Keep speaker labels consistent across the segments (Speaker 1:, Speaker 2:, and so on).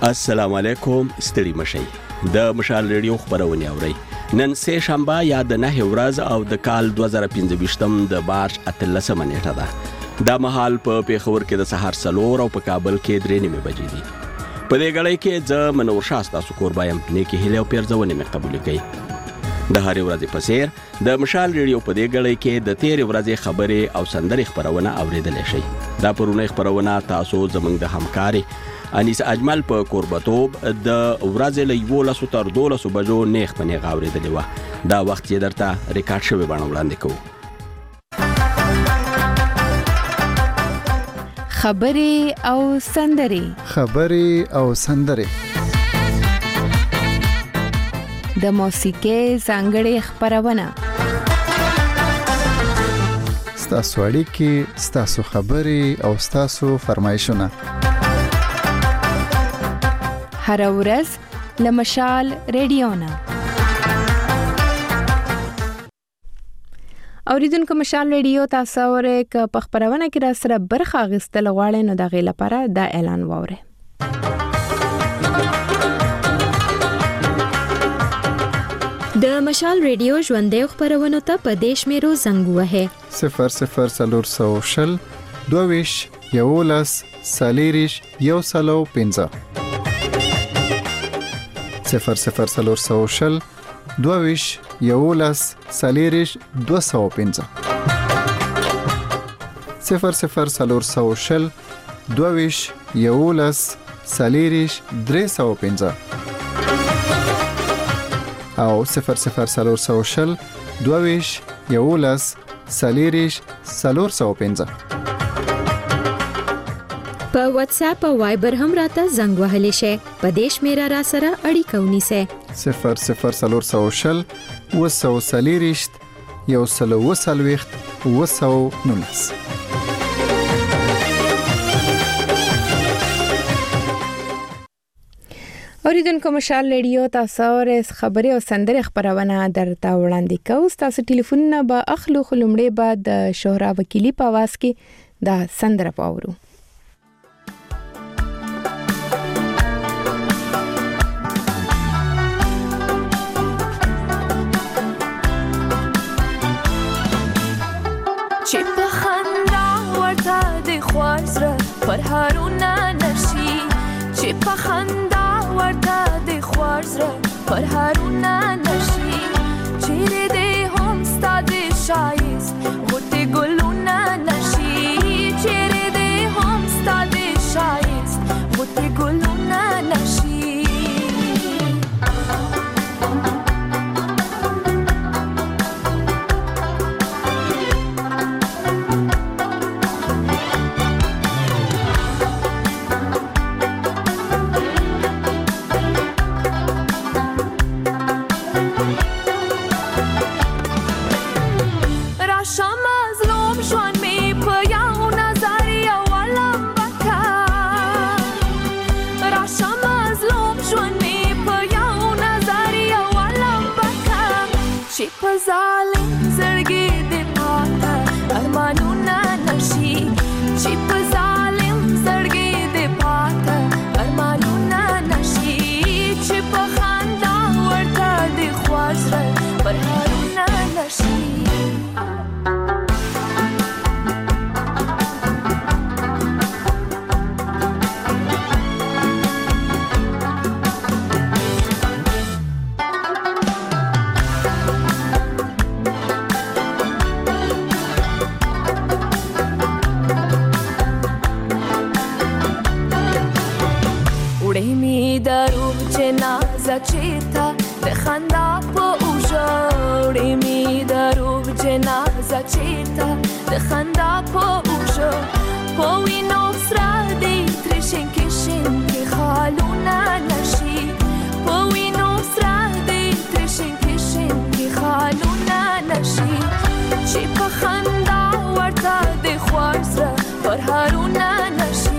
Speaker 1: السلام علیکم، ستړي مشئ. د مشال ریډیو خبرونه اورئ. نن سه شنبه یا د 9 ورځ او د کال 2015 د مارچ 13 نیټه ده. دا مهال په پیښور کې د سحر سلور او په کابل کې 3 بجې دي. په دې غړې کې ز منور شاستا سکور بایم نیکی هله او پیرځونه مې قبول کړي. د هر ورځې په سیر د مشال ریډیو په دې غړې کې د 13 ورځې خبرې او سندري خبرونه اوریدل شي. دا پرونه خبرونه تاسو زمنګ د همکاري انیس اجمل په قربتوب د ورځې له 11 تر 12 بجو نیخ په نیغه اوریدلې و. دا وخت یې درته ریکارډ شوی باندې وړاندې کوو.
Speaker 2: خبرې او سندري د موسیقۍ ځانګړې خبرونه،
Speaker 3: ستاسو اړیکې، ستاسو خبرې او ستاسو فرمایشونه
Speaker 2: هر ورځ له مشال ریډیو نه. اوریدونکو مشال ریډیو تاسو اورئ ک په خبرونه کې را سره برخه غستل غواړئ نو د غي لپاره دا اعلان ووره.
Speaker 4: د مشال ریډیو ژوندې خبرونه ته په دیش میرو زنګ وهه
Speaker 3: 00420 22 یولس سالیریش یو سلو 15 00420 22 یولس سالیریش 215 00420 22 یولس سالیریش 315 او 00420 22 یولس سالیریش 415.
Speaker 4: په واتس اپ او وایبر هم راته زنګ وهلی شي. په دیش میرا را سره اړیکه ونیسه
Speaker 3: 00420 وسو سالیریشت یو سلو وسلويخت وسو نونس.
Speaker 2: اوریدونکو مشال ریډیو تاسو ورس خبري او سندري خبرونه درته وړاندې کوو. تاسو ټلیفونونه به اخلو خلمړې بعد د شهرا وکیلی په आवाज کې دا سندره پاورو.
Speaker 5: چې په خندا ورته د خوازره پر هارونه نشي، چې په خندا ورته د خوازره پر هارونه نشي، چیرې دې هم ستاد شایست غوټه ګلونه نشي، چیرې دې هم ستاد شایست غوټه ګلونه نشي. ظالم زړګي دې پاته ارمانونه نشي، چې په ظالم زړګي دې پاته ارمانونه نشي، چې په خندا ورته دې خوازره پر هارونه نشي. چیتا د خندا په اوجوړې می دروغ جنازه چیتا د خندا په اوجو په وینو سره دې ترشن کې خالونه نشي، په وینو سره دې ترشن کې خالونه نشي، چې په خندا ورته د خوازره پر هارونه نشي.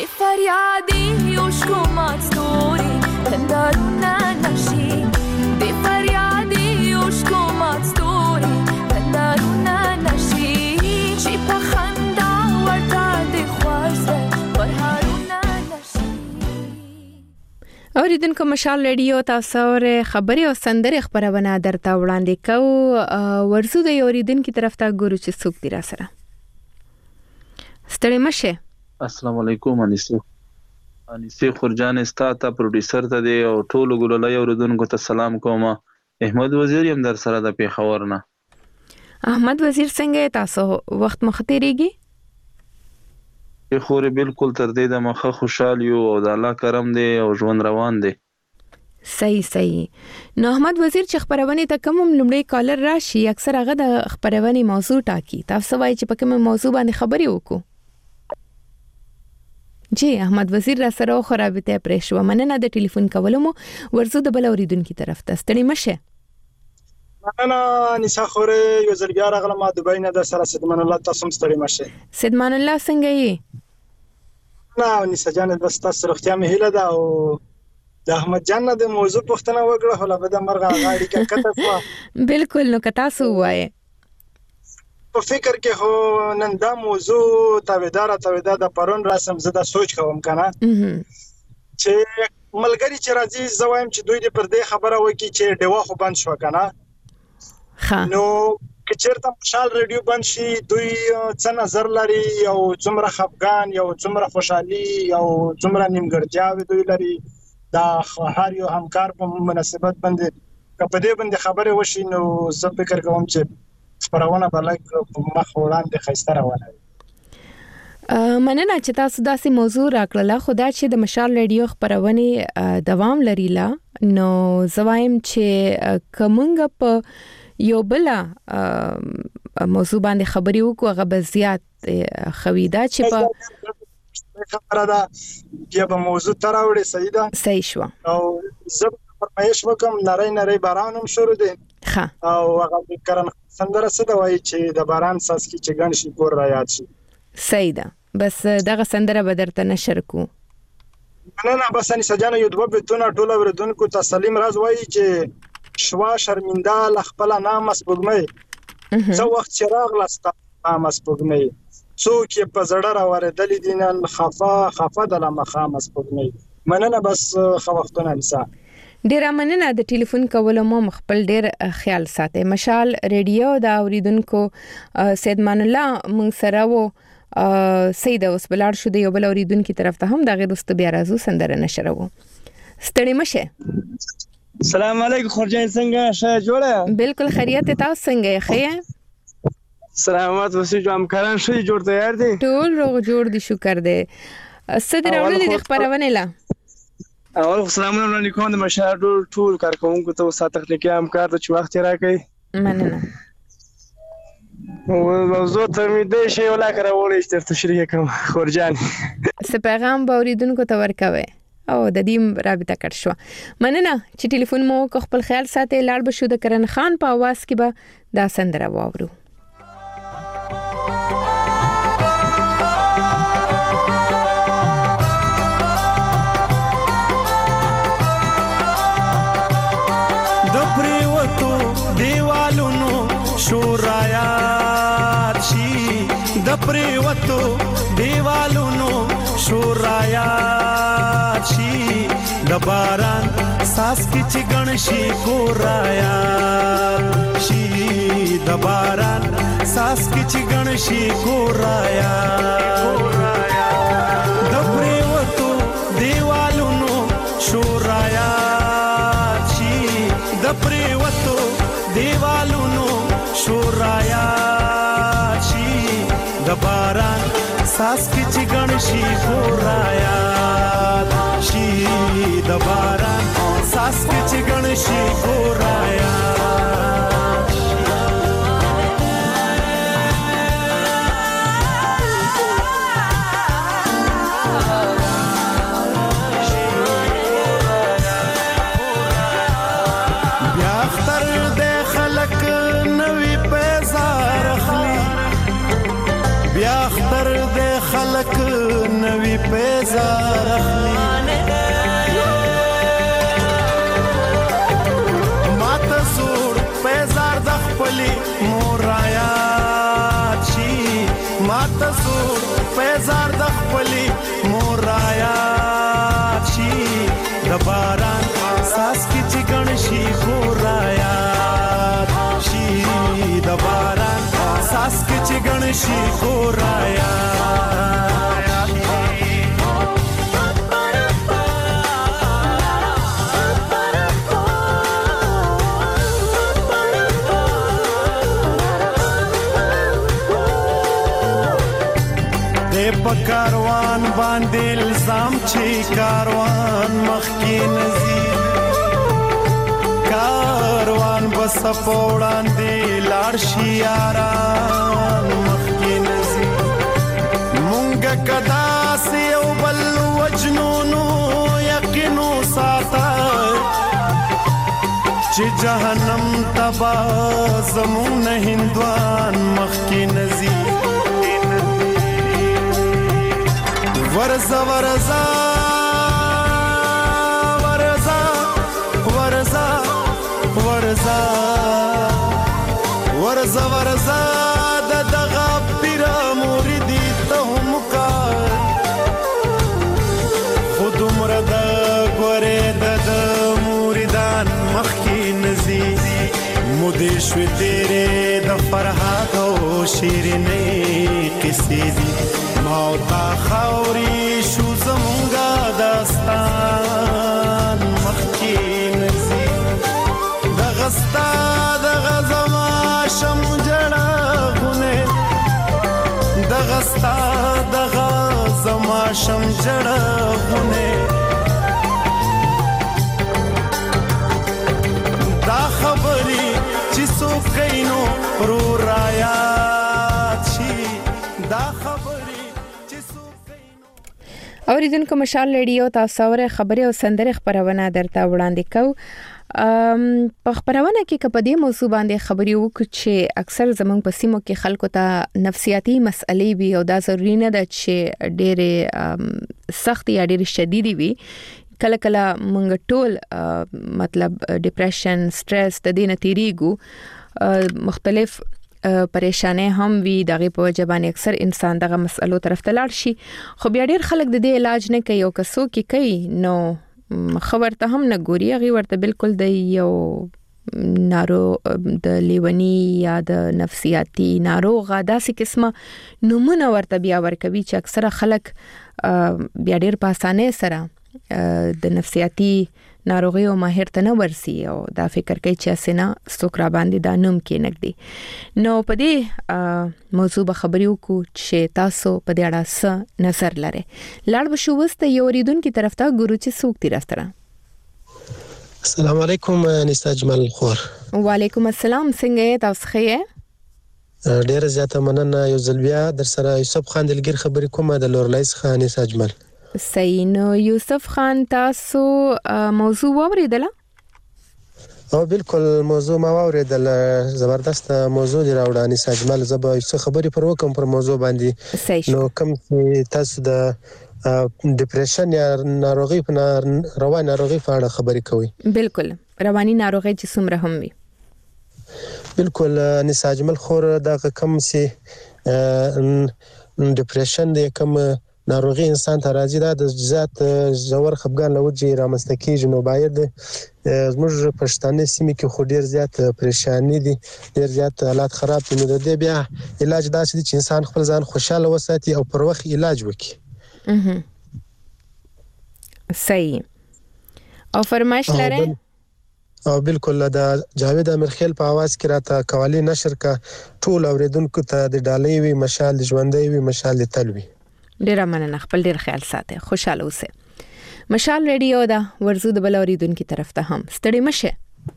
Speaker 5: به فریادی عشق اومد ستوری پندارونه نشی به فریادی عشق اومد ستوری پندارونه نشی چی پخنده ورته د خوازه پرهارونه نشي.
Speaker 2: اوریدونکو مشال رادیو تاسو ور خبري او سندري خبرونه درته وړاندې کوو. ورزو د اوریدونکو طرف ته ګورو چې څوک دی را سره. ستړي مشه.
Speaker 6: السلام علیکم انیسی خورجان استا پروډوسر ته دی او ټولو ګلولای اوریدونکو ته سلام کوم. احمد وزیر یم در سره د پیښور نه.
Speaker 2: احمد وزیر څنګه تاسو وخت مختیریږي؟
Speaker 6: خوري بالکل تر دې د مخه خوشحال یو او د الله کرم دی او ژوند روان دی.
Speaker 2: صحیح. نو احمد وزیر چې خبرونه ته کوم لمړی کالر راشي اکثر هغه د خبرونه موضوع ټاکي. تاسو وایي چې په کومه موضوع باندې خبري وکړو؟ جی احمد وزیر را سره خرابته پرې شو. مننه د ټلیفون کولو مو. ورزو د بل اوریدونکو طرف ته. ستړي مشه.
Speaker 7: مننه نساء خوره یو ځل بیا راغلم دبی نه د سره سیدمان الله تاسو هم ستړي مشه.
Speaker 2: سیدمان الله څنګه یې؟
Speaker 7: نه نساء جان بس تاسو روغتیا مې هیله ده او د احمد جان د موضوع پوښتنه وکړه خو لا به د مرغه غاړي کې کته شو.
Speaker 2: بالکل. نو کتا سو وایي
Speaker 7: په فکر کې هو نن دا موضوع تاویدار د پرون راسم زده سوچ کوم کنه چې ملګری چې راځي زوایم چې دوی دې پر دې خبره وکي چې ډیوا خو بند شو کنه. نو کچرته مشال رادیو بند شي دوی څه نظر لري او څومره خفګان یو څومره خوشحالي او څومره نیمګړتیاوي دوی لري دا هر یو همکار په مناسبت باندې کپدې باندې خبره وشي نو زه فکر کوم چې خبرونه بلک مخ وړاندې خسته روانه.
Speaker 2: مننه چې تاسو داسې موضوع راکړله. خدا چې د مشال رادیو خبرونه دوام لري لا نو زوایم چې کومنګ په یو بل موضوع باندې خبري وکړو هغه به زیات خویدا چې په
Speaker 7: خبره ده چې په موضوع تراوړې سیدا
Speaker 2: صحیح شو
Speaker 7: او زب فرمایش وکم نری بارانم شروع دي او هغه کرن سندره څه دی چې د باران ساس کی چې ګڼ شي کور را یاد شي.
Speaker 2: صحیح ده. بس دغه سندره به درته نشر کو.
Speaker 7: نه بس ان سجانه یو دوه بتونه ټوله وردونکو تسلیم راز وایي چې شوا شرمنده لخپل نام مسبوغمه زه وخت چراغ لستا نام مسبوغمه څوک په زړه را وردل دینن خفا د لمخه مسبوغمه. مننه بس خو وختونه نسا.
Speaker 2: ډیر مننه د ټلیفون کولو مو خپل ډیر خیال ساتي. مشال رادیو دا اوریدونکو سیدمان الله مونږ سره وو سید اوس بلار شو د یو بل اوریدونکو طرف ته هم د غیر واست بیا راځو سندره نشرو. ستړي مشه.
Speaker 8: السلام علیکم خورجان څنګه ښه جوړه؟
Speaker 2: بالکل خیریت. تاسو څنګه ښه؟
Speaker 8: سلامات وسی جو همکاران ښه جوړ تیار دي؟
Speaker 2: ټول روغ جوړ دي شکر دی. صدر اول د خبرونه لا
Speaker 8: اول سلامونه وړاندې کوم د مشال ټول کارکونکو ته او تخنیکی همکار ته چې وخت راکړي.
Speaker 2: مننه.
Speaker 8: او زه ته مې د شی ولا کراولې چې تشریح کوم خورجان.
Speaker 2: څه پیغام به اوریدونکو ته ورکوي او د دې رابطه کړ شو. مننه چې ټلیفون مو خپل خیال ساتي. لاړ بشو د کرن خان په आवाज کې به دا سندره واورو.
Speaker 9: د پریوتو دیوالونو شورایات شي د پریوتو دیوالونو شورایات شي د باران ساس کی چې ګڼشي کورایات شي د باران ساس کی چې ګڼشي کورایات د پریوتو دیوالونو شورایات شي د پریوتو دیوالونو شورایات شي د باران ساس کی چې ګڼشي کورایات شي د باران ساس کی چې ګڼشي کورایات بیا اختر د خلک نوې پیزار اخلي بیا اختر د خلک نوې پیزار اخلی ماته زوړ پیزار د خپلې مور رایاد شي ماته زوړ پیزار د خپلې مور رایاد شي د باران ساس کې چې ګڼ شي خور رایاد شي د باران ساس کې چې ګڼ شي خور رایاد په کاروان باندې الزام چې کاروان مخکې نزي کاروان بس په وړاندې لاړ شي یاران مخکې نزي مونږ کدا سي او بل وجنونو یقینو ساته چې جهنم تبا زمون هندوان مخکې نزي ورزا ورزا ورزا ورزا ورزا ورزا ورزا د دغه پیر مریدی ته هم کار خود مرد ګوره د مریدان مخکې نزي مودې شوې تیرې د فرحات او شیرینې قصې دي او تا خوري شو زمونږه داستان مخکې نزي دغستا دغزما شم جړغونه دغستا دغزما شم جړغونه دا خبري چې څوک کینو رو رايات شي دا خبري
Speaker 2: اوریدونکو مشال ریډیو تاسو اوره خبري او سندره خبرونه درته وړاندې کو په خبرونه کې کپدې موضوع باندې خبري وکړو چې اکثر زمونږ په سیمو کې خلکو ته نفسیاتي مسئلې وي او دا ضروري نه ده چې ډېرې سخت یا ډېرې شدید وي کله کله مونږ ټول مطلب ډیپریشن سټرس د دې نتیریګو مختلف پریشانه هم وي دغه په وجه باندې اکثر انسان دغه مسئلو طرف ته لاړ شي خو بیا ډیر خلک د دې علاج نه کوي او کسو کې کوي نو خبر ته هم نه ګوري هغه ورته بالکل د یو نارو د لیونی یا د نفسیاتی ناروغه داسې قسمه نمونه ورته بیا ورکوي چې اکثر خلک بیا ډیر په اسانه سره د نفسیاتی ناروغي او ماهر ته نه ورسي او دا فکر کوي چې اسنه سوکرا باندې دا نوم کې نګدي نو په دې موضوع به خبرې وکړو چې تاسو په دې اړه څه نظر لرئ لاړ بشو وسته یو ریدونکو طرف ته ګورو چې څوک تیر راستره
Speaker 10: السلام علیکم انیس اجمل خور
Speaker 2: وعلیکم السلام څنګه تاسو ښه
Speaker 10: ډیر زیاته مننه یو ځلبیا در سره یوسف خان دلګر خبرې کومه د لورلایس خان انیس اجمل
Speaker 2: صحیح نو یوسف خان تاسو موضوع واوریدله
Speaker 10: او بالکل موضوع ما واوریدل زبردست موضوع دی راوړانی ساجمل زبا څه خبرې پر وکم پر موضوع باندې نو کوم تاسو د ډیپریشن یا ناروغي په رواني ناروغي په اړه خبرې کوي
Speaker 2: بالکل رواني ناروغي چې څومره هم وي
Speaker 10: بالکل نساجمل خور دا کوم سي ډیپریشن د کوم ناروغي انسان ته راځي دا د ذات زور خپګان لوجي رامنځته کیږي نو باید زموږ پښتانه سیمه کې خو ډیر زیات پریشانی دي ډیر زیات حالات خراب دي نو د دې بیا علاج داسې دي چې انسان خپل ځان خوشاله وساتي او پر وخت علاج وکړي
Speaker 2: صحیح او فرمایش لرئ
Speaker 10: او بالکل دا جاوید امرخیل په आवाज کې راته قوالی نشر کا ټول اوریدونکو ته د ډالۍ وی مشال ژوندۍ وی مشال تلوي
Speaker 2: ډیر مننه خپل ډیر خیال ساتي خوشاله اوسه مشال ریډیو دا ورزو د بل اوریدونکو طرف ته هم ستړي مشه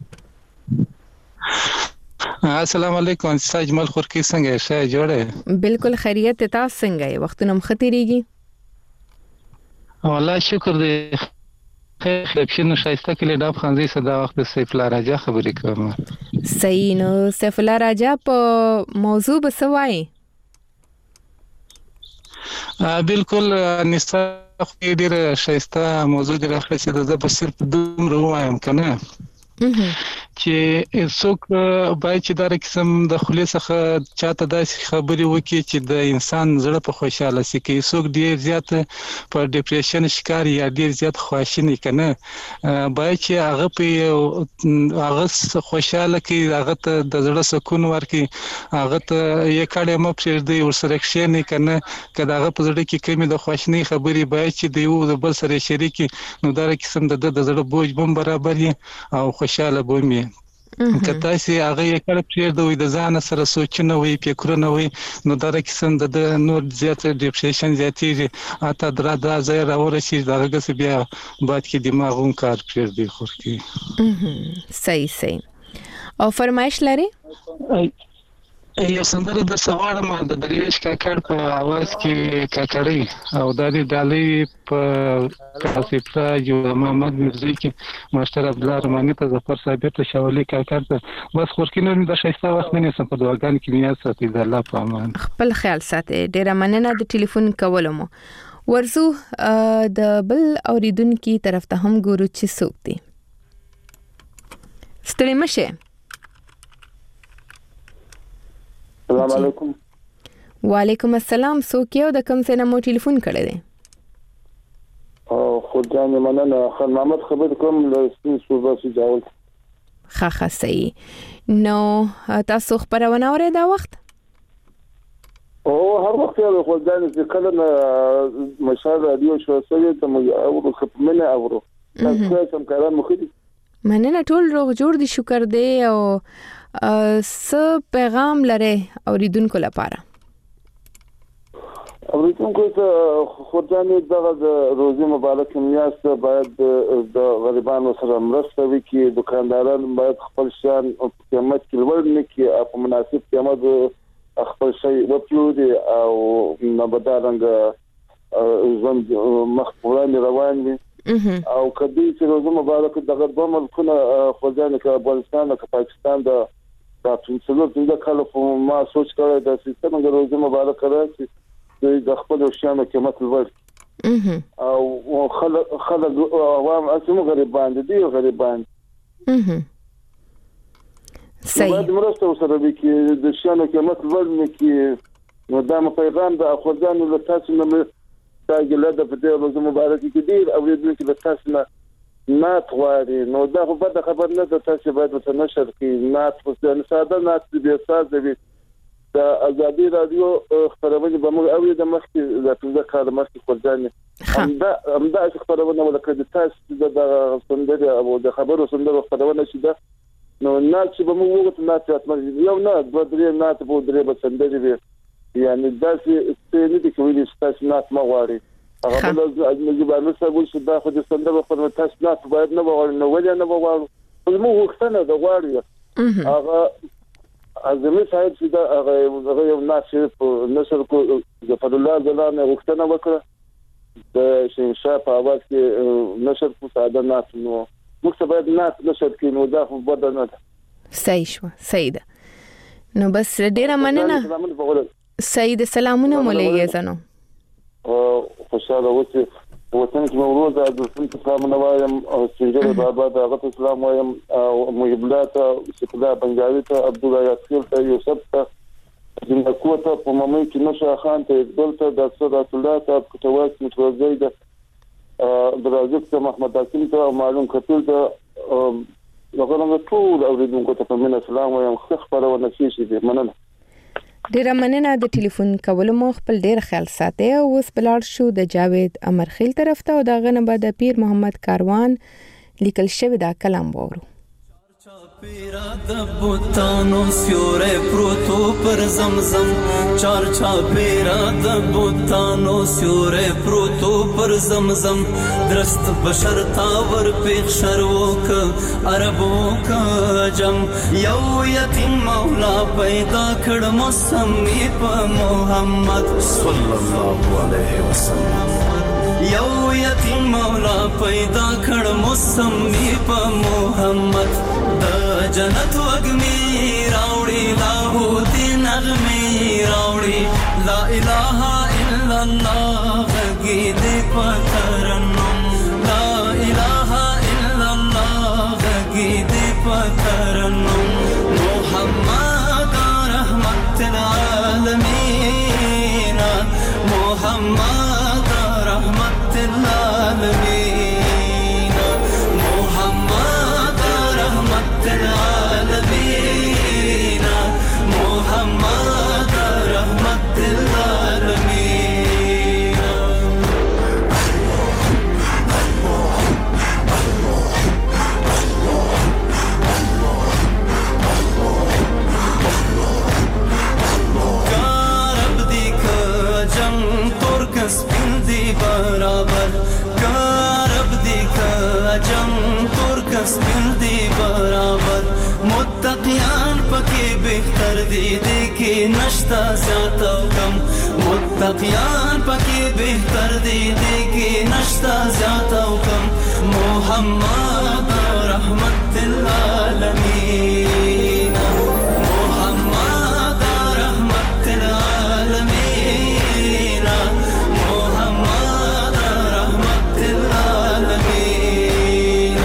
Speaker 11: السلام علیکم ساجمل خور کې څنګه ښه جوړه
Speaker 2: بالکل خیریت تاسو څنګه وختونه مختریږي
Speaker 11: والله شکر دې خیر شنو شایسته کلی ډاب خانزي صدا وخت سیف الله راجا خبرې کوم
Speaker 2: صحیح نو سیف الله راجا په موضوع بسوای
Speaker 11: بالکل نسا ډیره ښایسته موضوع دی راخله چې زه به صرف دومره ووایم کنه چې څوک باید چې دا قسم د خولې څخه چاته داسې خبرې وکړي چې د انسان زړه په خوشاله شي کې څوک ډیر زیات په ډیپریشن شکار یا ډیر زیات خواشینی کنه باید چې هغه په هغه خوشاله کې هغه ته د زړه سکون ورکړي هغه ته یې کړه مې پرېږدي ورسره کښېني کنه کله هغه په زړه کې کمی د خواشینی خبرې باید چې د یو بل سره شریکي نو دا قسم د زړه بوج بم برابر او خوشاله بومي کته سي هغه یې کړه پرېږدي د ځان سره سوچنه وي فکرونه وي نو دا قسم د نور زیات ډیپریشن زیاتېږي اته درا ځای راورسي دغه څه بیا بعد کې دماغون کار پرېږدي خوري
Speaker 2: صحیح او فرمایش لري
Speaker 11: یو سندره د سوالم د دریش کاکړ په आवाज کې کاکړی او د دې ډالۍ په کاسفرا جو محمد مرزي کې ماستر عبد الله رحماني ته ظفر صابر ته شاولي کاکړ ته بس خورکینو د شایسته وخت نه سم په دواګان کې میاس ساتي د الله په امان
Speaker 2: خپل خیال ساتي ډیر مننه د ټلیفون کولم ورزو د بل اوریدونکو طرف ته هم ګورو چې څوک دی ستړي مشه
Speaker 12: السلام علیکم
Speaker 2: وعلیکم السلام څوک یو د کوم څه نه مو ټلیفون کړی دی
Speaker 12: او خدای مننه خان محمد خبر کوم له سپین صوبه سي جاول
Speaker 2: خا صحیح نو تاسو خبرونه اورئ دا وخت
Speaker 12: او هر وخت یو خدای چې کله مشال رادیو شو سوي ته مو او خپمنه اورو تاسو سم کاران مخدي
Speaker 2: مننه ټول روغ جوړ دي شکر دی او څه پیغام لري اوریدونکو لپاره
Speaker 12: اوریدونکو ته خدای د روزي مبارک میاشت باید د غریبانو سره مرسته وکړي دکانداران باید خپل شان او قیمت کې لوړ نه کړي په مناسب قیمت خپل شی وپلوري او نبدارنګ ژوند مخبران روان دي او کدی چې روزه مبارک دغه دوه ملکونه خوځنه کې افغانستان او پاکستان د څلور څنګه کله ما سوچ کړی د سیستم د روزه مبارک راځي د خپل شامه قیمت لوړ او خلک عوام اسمو غریبان دي غریبان
Speaker 2: صحیح
Speaker 12: د مرسته سره د شامه قیمت لوړ نه کی نو دا پیغام د خوځنه له تاسو نه دا ګله د په دې روزه مبارک کې ډیر اوریدل چې تاسو نه غواړي نو دا خو به خبر نه ده تاسو باید په نشر کې نه په ساده نه به ساده وي د ازادي رادیو خبرونه به موږ اوري د مخکې د څنګه کار مخکې خورځانه همدا خبرونه ولکه د تاسو د سندره او د خبرو سندره خبرونه شي ده نو نه چې به موږ وګورو نه چې یو نه دوه درې نه ته په درې به سندره وي یعنی دا چې نه دي کوي چې تاسو نه مغواړي هغه د ځبانو سره چې دا خو د سندره په تاسو نه باید نه وغواړي نو ولې نه وغواړو نو وختنه د غواړي هغه اعظمي صاحب چې دا هغه یو نشر کو ظفر الله زلانه وختنه وکړه د شینشاه په اواز کې نشر کو ساده ناس نو موږ باید ناس نشر کې نو دا خو بدنه
Speaker 2: صحیح شو صحیح ده نو بس ډیره مننه سید سلامونه مولوی زنو
Speaker 12: خوشاله اوسه وطن کې مورود د سلامونه وایم او سنجر بابا د غت اسلام وایم او محبلات شکلا بنجاوي ته عبد الله یاسر ته یوسف ته د کوته په ممې کې نشه خان ته دلته د صدات الله ته کوتواس متوزي د درازق ته محمد حسین ته معلوم کتل ته لغونه ټول اوریدونکو ته په من اسلام وایم خبرونه شي دي مننه
Speaker 2: ډیر مننه د ټلیفون کول مو خپل ډیر خیال ساتي او اوس بلار شو د جاوید امرخیل طرف ته او دا غنه بعد پیر محمد کاروان لیکل شوی دا کلام وورو
Speaker 9: پیرا د بوتانو سیوره پروتو پر زمزم چار چا پیرا د بوتانو سیوره پروتو پر زمزم درست بشر تاور پیخ شروک عربو کا جم یو یتیم مولا پیدا کړ مسمی په محمد صلی الله علیه وسلم یو یتیم مولا پیدا کړ مسمی په محمد د جنت وګمی راوړي لاهوتی نغمه راوړي لا اله الا الله
Speaker 13: غږیدې په ترنم لا اله الا الله غږیدې په ترنم محمد رحمت العالمین محمد رحمت العالمین محمد رحمت العالمین محمد رحمت العالمین کارب دی که جنگ ترک سپین دی برابر کارب دی که جنگ ترک سپین دی برابر متقیان پکې بهتر دي کې نشتا زیات او کم متقیان پکې بهتر دي کې نشتا زیات او کم محمد رحمت العالمین محمد رحمت العالمین محمد رحمت العالمین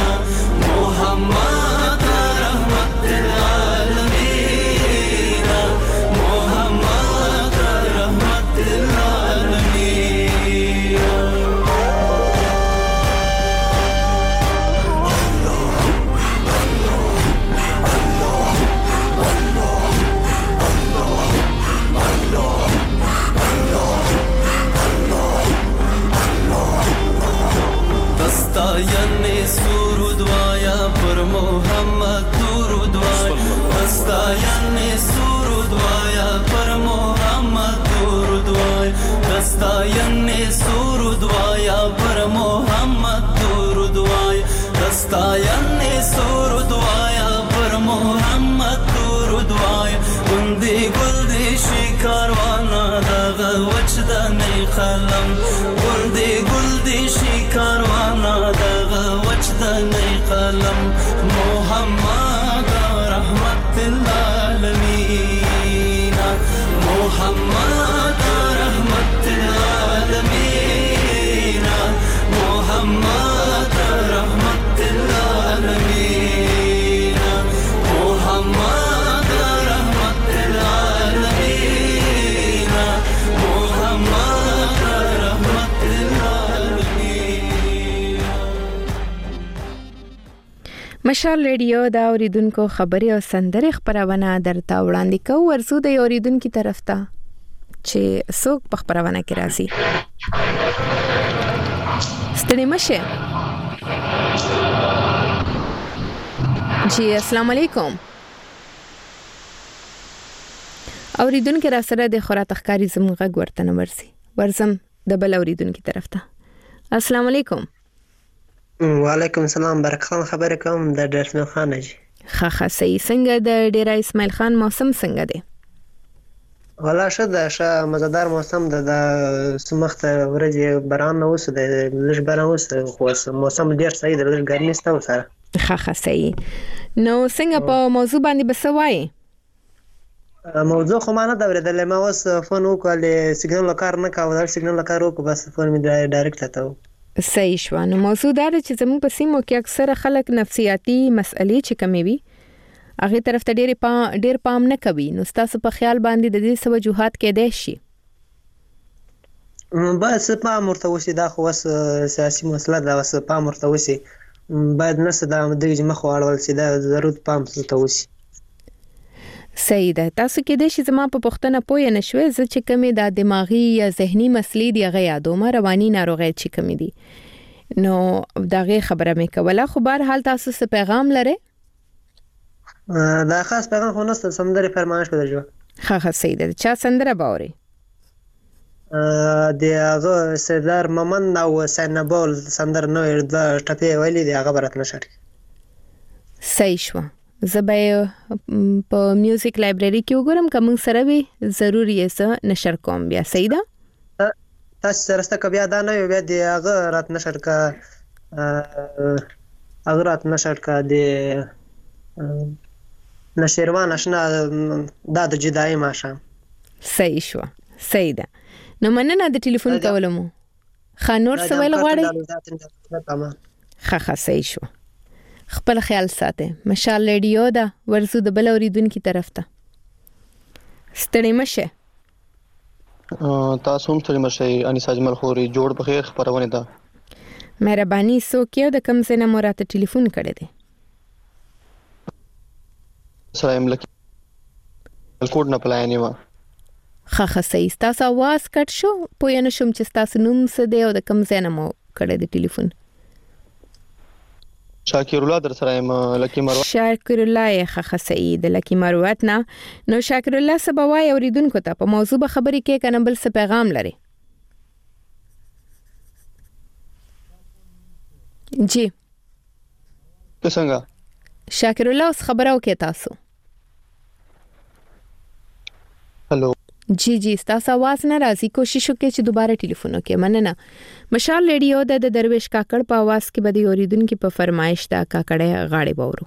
Speaker 13: محمد رحمت العالمین محمد رحمت العالمین دستایان سرود وایا پر محمد درود وایا دستایان سرود وایا پر محمد درود وایا دستایان سرود وایا پر محمد درود وایا دستایان سرود وایا پر محمد درود وایا ګوندې ګوندې شي کاروانه دغه وچ د نه قلم ګوندې ګوندې شي کاروانه دغه وچ د نه قلم محمد رحمت العالمین محمد رحمت العالمین محمد رحمت العالمین محمد رحمت العالمین محمد رحمت العالمین.
Speaker 2: مشال ریډیو دا اوریدونکو خبري او سندرې خبرونه درته وړاندې کوو ورسو د اوریدونکو طرف ته چې څوک په خبرونه کې راځي. ستړي مشه جی السلام علیکم اوریدونکو را سره د خورات ښکاری زموږ ورته ورزم د بل اوریدونکو طرف ته. السلام علیکم.
Speaker 14: وعلیکم السلام برکان خبر کوم د ډیرسمل خان جی.
Speaker 2: خاخه صحیح څنګه د ډیر اسماعیل خان موسم څنګه دی؟
Speaker 14: ولا شه مزدار موسم د سمخت ورځې باران اوس د لږ باران اوس خو موسم ډیر صحیح د لږ ګرمي ستو سره.
Speaker 2: خاخه صحیح. نو څنګه په موضوع باندې بسوای؟
Speaker 14: موضوع خو ما نه دا ورېدل ما اوس فون وکړ سیګنال کار نه کاوه دا سیګنال کار وکړ بس فون می ډایرکټ ته
Speaker 2: صحیح شو. نو موضوع دا چې زموږ په سیمو کې اکثره خلک نفسیاتي مسئلې چې کمې وي هغه طرف ته ډېر پام نه کوي. نو تاسو په خیال باندې د دې څه وجوهات کېدای شي؟
Speaker 14: بس پام ورته وشي دا خو سیاسي مسله ده بس پام ورته وشي باید نه صدا مدرج مخ واړول شي دا ضرورت پام ورته وشي.
Speaker 2: صحیح ده. تاسو کې د شي زما په پښتنه پوهه نشوي چې کمی د دماغي یا ذهني مسلې دی غي یادوم رواني ناروغي چې کمی دي نو داغه خبره مې کوله خو بهر حال تاسو څه پیغام لري؟
Speaker 14: دا خاص پیغام خو نست سندره فرمایش کړو.
Speaker 2: خاخه صحیح ده. چا سندره باوري؟
Speaker 14: د هغه سردار ممن او سینبول سندر نو د ټپه ویلي دی هغه برات نشر.
Speaker 2: صحیح شو. زبې په میوزیک لایبرری کې وګورم کوم سره وي ضروري یې نشر کوم بیا. صحیح ده.
Speaker 14: تاسو سره ست بیا دا نه بیا د هغه رات نشر کا هغه رات نشر کا د نشروان آشنا دا د جدای ماشه.
Speaker 2: صحیح شو. صحیح ده. نو مننه د ټلیفون کولمو خانور سوال غواړي خخه صحیح شو. خپل خیال ساته. مشال ریډیو دا ورزو د بل اوریدونکو طرف ته. ستړي مشه.
Speaker 15: تاسو هم ستړي مشه. انیس اجمل خوري جوړ په خیر خبرونه ده.
Speaker 2: مهرباني سو کېو د کم زنه مراته ټلیفون کړی دی.
Speaker 15: سلام لکی. الکوډ نه پلاینې ما.
Speaker 2: خخه صحیح. تاسو आवाज کټ شو. پوه نه شوم چې تاسو نوم څه دی او د کم زنه مو کړی دی ټلیفون.
Speaker 15: شاکر الله در سره یم لکی مروت.
Speaker 2: شاکر الله خخه صحیح د لکی مروت نه. نو شاکر الله سبوای اوریدونکو ته په موضوع به خبرې کې کنه بل څه پیغام لري. جی
Speaker 15: څنګه
Speaker 2: شاکر الله اوس خبرو کې تاسو.
Speaker 15: هالو
Speaker 2: جی جی تاسو आवाज نه راځي. کوشش وکړئ چې دوباره ټلیفون وکړئ. مننه. مشال ریډیو د درویش کاکړ په आवाज کې بده اوریدونکو په فرمایش دا کاکړې غاړې باورو.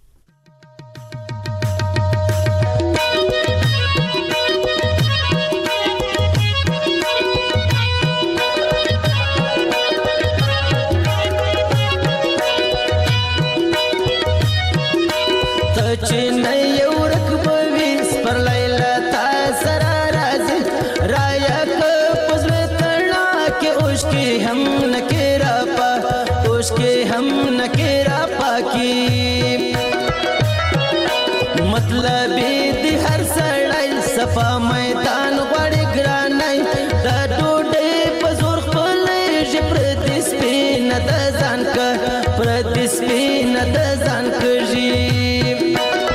Speaker 9: صفا میدان غړي ګرانای د ډوډۍ په زور خپل جبر د سپین د ځان ک پر د سپین د ځان کږي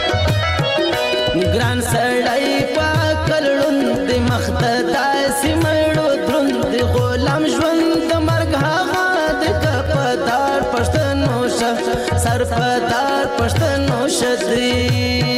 Speaker 9: ګران سړی پاکلون د مختدا سیمړو دروند غلام ژوند د مرګ هغه د کپدار پښتنو شه سرپدار پښتنو شدري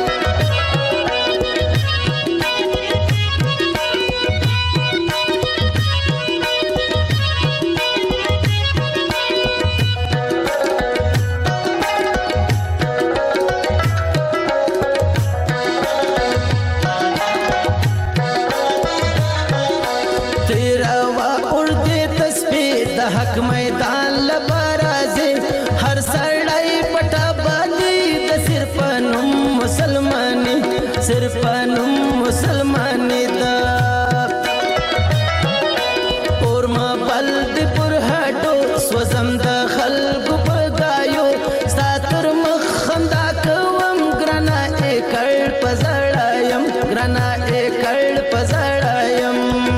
Speaker 9: حق میدان لبرازي هر سړی پټا باندې د صرف نوم مسلماني صرف نوم مسلماني دا اور ما بلد پر هټو سوزم د خلق پدایو ستر مخ خندا کوم ګرنا اکړ پزړایم ګرنا اکړ پزړایم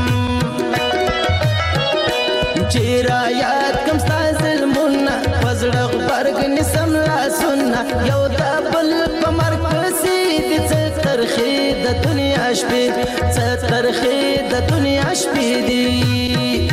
Speaker 9: چیرا یاد کم ستاسل مونږ پزړغ برګ نسم لا سننا یو دا بل په مرکزي د سترخي د دنیا شپې سترخي د دنیا شپې دی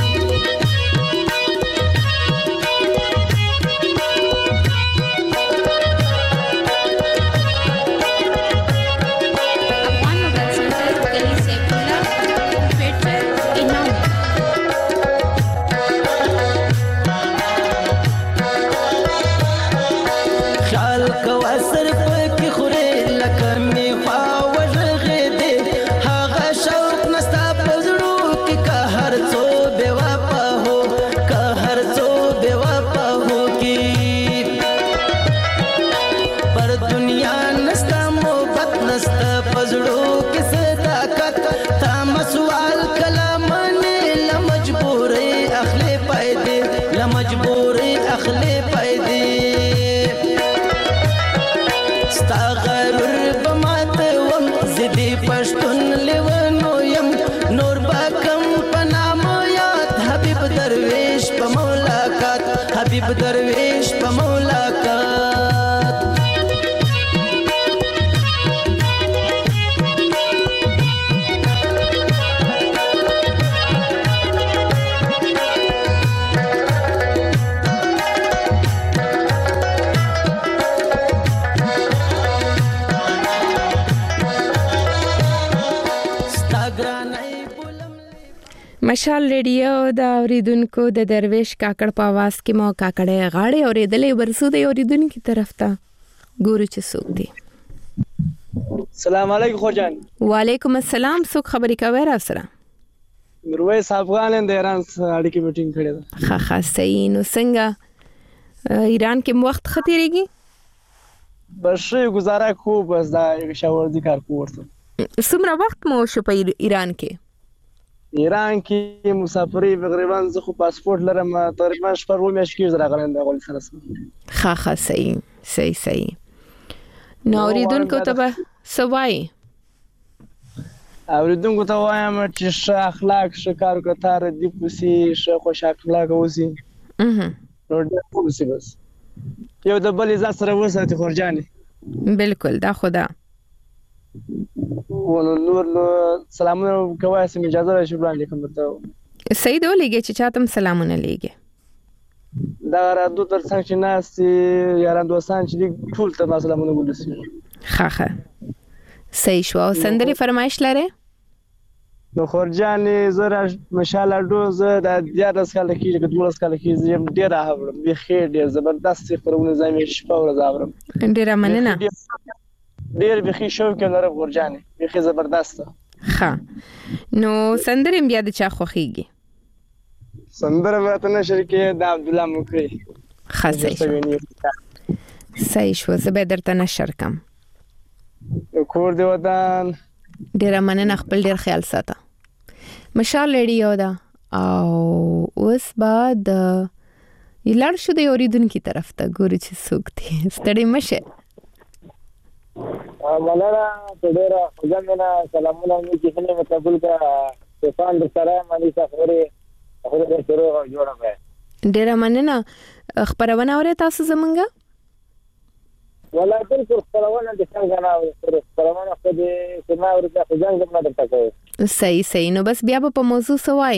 Speaker 9: حبیب درویش په ملاقات
Speaker 2: مشال ریډیو دا اوریدونکو د درویش کاکړ په आवाज کې مو کاکړې غاړې اورېدلې ورسو د اوریدونکو طرف ته ګورو چې څوک دی.
Speaker 8: السلام علیکم خورجان.
Speaker 2: وعلیکم السلام. څوک خبرې کوي را سره؟
Speaker 8: میرویس افغان د ایران اړیکې میټینګ کړې ده.
Speaker 2: ښه صحیح. نو څنګه ایران کې وخت خطرېږي؟
Speaker 8: بس گزاره کو بس دا شاوردی کار کو ورته.
Speaker 2: څومره وخت مو شو په ایران کې؟
Speaker 8: ایران کې مسافرې تقریبا زه خو پاسپورت لرم تقریبا 4 میاشتې کېږي راغلم د افغانستان سره.
Speaker 2: ښه صحیح. نو اوریدونکو ته به څه وایي؟
Speaker 8: اوریدونکو ته وایم چې ښه اخلاق ښه کار وکړه دې پوسي ښه خوش اخلاق اوسي نو ډېر اوسي بس یو د بل ځان سره وساتي خورجانې.
Speaker 2: بالکل دا خدا
Speaker 8: نور سلامونه کوي سم اجازه راشي وړاندې کوم ته
Speaker 2: صحیح دی ولګي چې چاتم سلامونه لګي
Speaker 8: دا را دوه تر څنګه چې ناس یاران دوستان چې ټول ته سلامونه ګورسي.
Speaker 2: ښه صحیح شو. سندري فرمایش لري؟
Speaker 8: نو خورجانې زره مشاله دوز د 14 کال کې 12 کال کې زم ډیر راوړم به خیر ډیر زبردست خبرونه زمي شپه ورځ اورم.
Speaker 2: ډیر مننه.
Speaker 8: ډیر به خې شو کې لره خورجانې به خې زبردست.
Speaker 2: ښه نو سندري بیا د چا خوخيږي؟
Speaker 8: سندره ماته نشر کې د عبد الله مکری.
Speaker 2: ښه صحیح شو. زه به درته نشر کوم.
Speaker 8: کور دی ودان
Speaker 2: ډیر مننه. خپل ډیر خیال ساته. مشال ریډیو دا او اوس بعد یلار شو د اوریدونکو طرف ته ګوري چې څوک دي. ستړي مشه.
Speaker 16: مولانا ډیر ځمنه سلامونه مې چې نه متقبل کا طوفان در سره مانی سفرې شروع جوړه کړه.
Speaker 2: ډیر مننه. خبرونه اورې تاسو زمونږه؟
Speaker 16: ولا بالکل خبرونه د څنګه نه خبرونه خو دې سما ورته ځان نه درته کوي.
Speaker 2: صحیح. نو بس بیا په موضوع سوای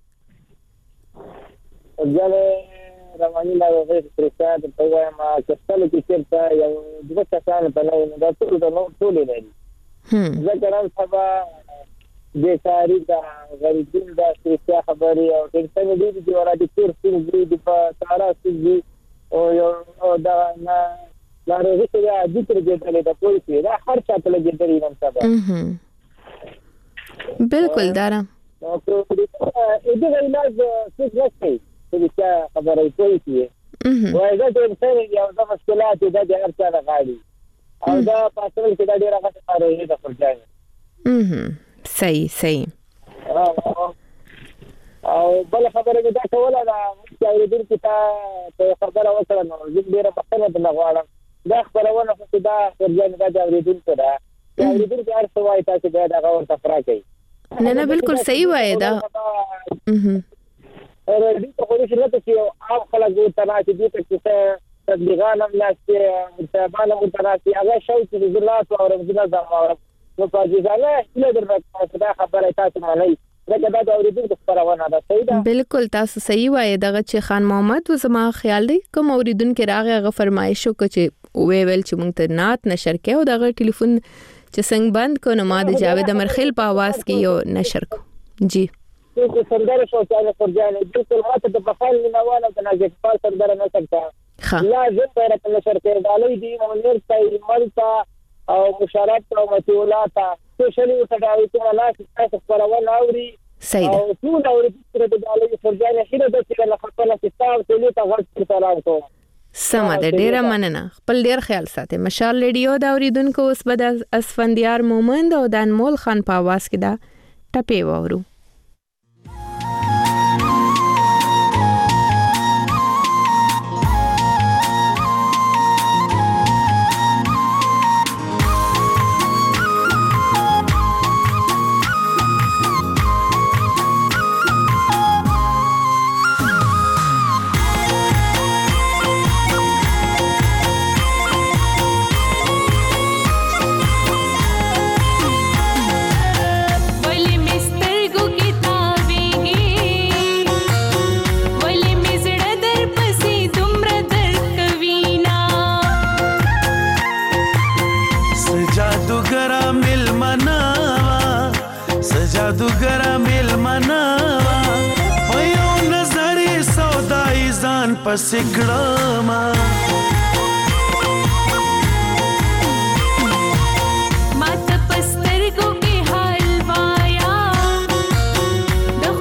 Speaker 16: ځله رواني لا وې پرېښاد په وایم چې څل کې چیرته یو دوه کسان په نو دا ټول نه دي. ځکه نن سبا د ساری دا غریبین دا څه خبري او ټینشن دي چې ورته کورسي دي په سارا سي او دا نه لاره چې دا د تر دې ته پولیسي دا هر څه ته لګیدري نن سبا.
Speaker 2: بالکل دارا.
Speaker 16: نو دې علاج څه نشي چې خبرې کوي. وایي دا څه یو د مشکلات د هر څه غاړي او دا پاتل کې دا ډیره غټه ده فرجانه.
Speaker 2: صحیح.
Speaker 16: او بل خبره دا کوله دا چې اوریدونکو ته خبره وکړه نو ډیره بخښنه د غواړم. دا خبرونه خو دا فرجانه دا اوریدونکو دا اوریدونکو هر څه وایي تاسو دا غوړ تفرا کوي.
Speaker 2: نه بالکل صحیح وایي دا.
Speaker 16: دې ته خو چې لته چې عام خلک دې تناسي دي چې تبلیغان هم ناشته متابعه متناسي هغه شو چې ضلعات او رمضان زموږ نو په دې ځای له درته دا خبره تاسو مالي لکه دا د اوریدونکو خبرونه ده. صحیح ده.
Speaker 2: بالکل تاسو صحیح وایي. دغه چې خان محمد و زما خیال دی کوم اوریدونکو راغه فرمایش وکړي چې ویل چې مونږ ته نات نشر کې او دغه ټلیفون چې څنګه بند کو نو ما د جاوید امرخیل په आवाज کې یو نشر کو. جی
Speaker 16: چې سندره شو چې فرجانه بالکل ماته د بخال منواله د ناجک پال سندره نه سکتا لازم پیره نشر کې دالې دي مونږ ته ملتا او مشارات او مسئولات سوشلی وټاوي کومه لاس تاسو خبرونه اوري.
Speaker 2: صحیح ده.
Speaker 16: او ټول اوري چې د دالې فرجانه خیره د څه نه خپل کتاب ته له تاسو سلام کوم.
Speaker 2: سم ده. ډیره مننه. خپل ډیر خیال ساتي. مشال ریډیو دا اوریدونکو اوس به د اسفندیار مومند او د انمول خان په आवाज کې دا ټپې وورو.
Speaker 17: जादूगरा मिल मनावा पयो नजरे सौदाई जान पसिकड़ामा
Speaker 5: मात पस्तर को के हाल वाया द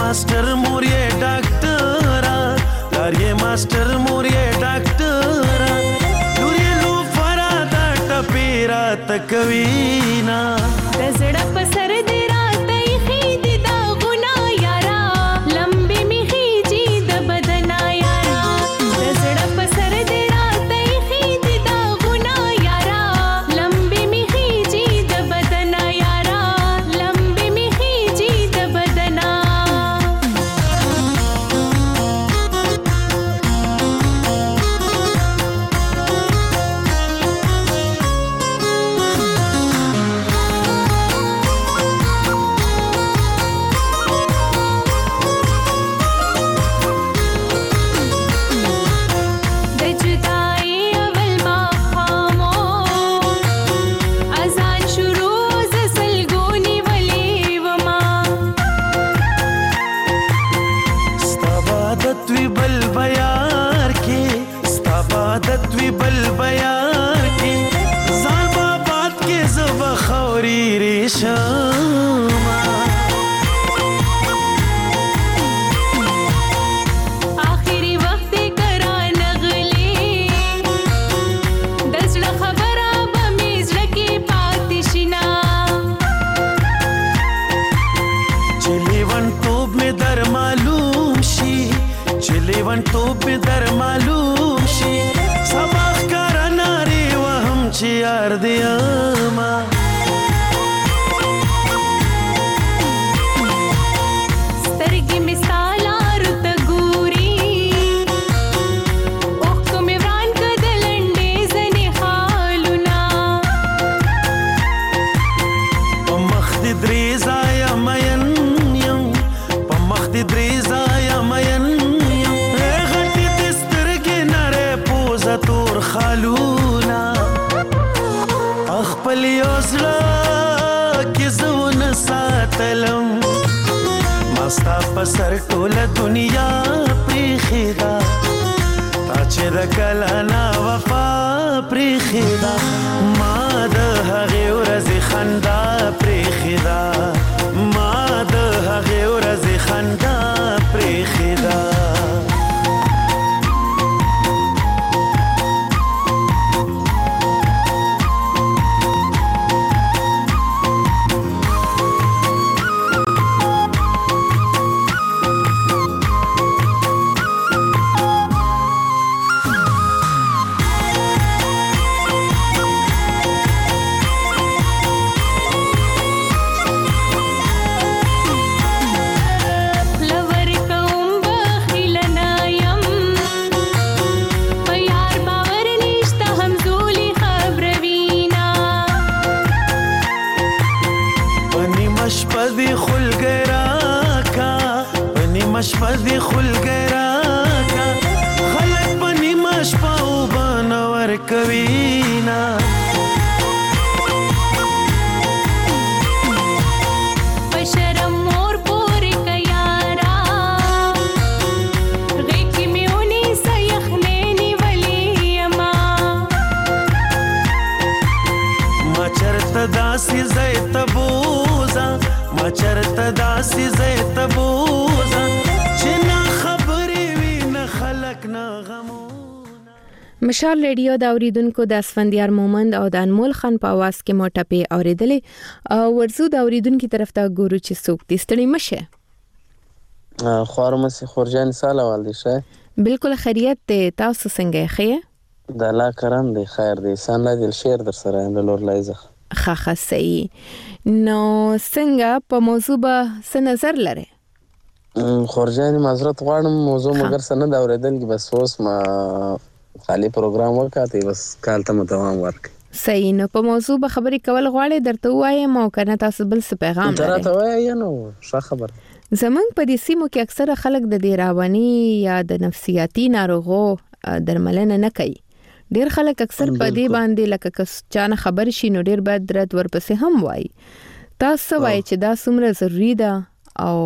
Speaker 17: मास्टर मोर ये डॉक्टरा प्यार ये मास्टर मोर ये डॉक्टरा लूरी लू फरादा टपेरा तकवीना
Speaker 5: दजड़ा पसर दे रात ही दिदा गुना यारा लंबी मिही जी द बदना यारा दजड़ा पसर दे रात ही दिदा गुना यारा लंबी मिही जी द बदना यारा लंबी मिही जी द बदना
Speaker 17: سر ټوله دنیا پریخي دا تا چې د کله نا وفا پریخي دا ما د هغې ورځې خندا پریخي دا ما د هغې ورځې خندا پریخي دا مشپدی خلګراکا خلک بنی مشپاو بنور کوینا پشرم مور پوری کیارا غیکی میونی سیخنینی ولیما ما چرت داسی زیت بوزا ما چرت داسی زیت بوزا
Speaker 2: مشال ریډیو د اوریدونکو د اسفندیار مومند او د انمول خان په आवाज کې مو ټپې اوریدلې او ورزو د اوریدونکو طرف ته ګورو چې څوک دې ستړي مشه
Speaker 18: خورمسي خورجان سالوال دي شه
Speaker 2: بالکل خیریت ته تاسو څنګه خې
Speaker 18: د الله کرم دی خیر دی سان لا دل شیر در سره د لور لایزه
Speaker 2: خاخه صحیح نو څنګه په موضوع به څه نظر لري
Speaker 18: خورجان معذرت غواړم موضوع مگر سند اوریدل کې بس اوس ما خالی پروګرام وکړه بس کال ته دوام ورک
Speaker 2: صحیح نو په موضوع به خبرې کول غواړي درته وایم او کنه تاسو بل څه پیغام لرئ
Speaker 18: درته وایم نو ښه خبر
Speaker 2: زمونږ په دې سیمو کې اکثره خلک د دې رواني یا د نفسیاتي ناروغو درملنه نه کوي ډیر خلک اکثر په دې باندې لکه چانه خبر شي نو ډیر بد درد ورپسې هم وایي تاسو وایي چې دا څومره ضروری ده او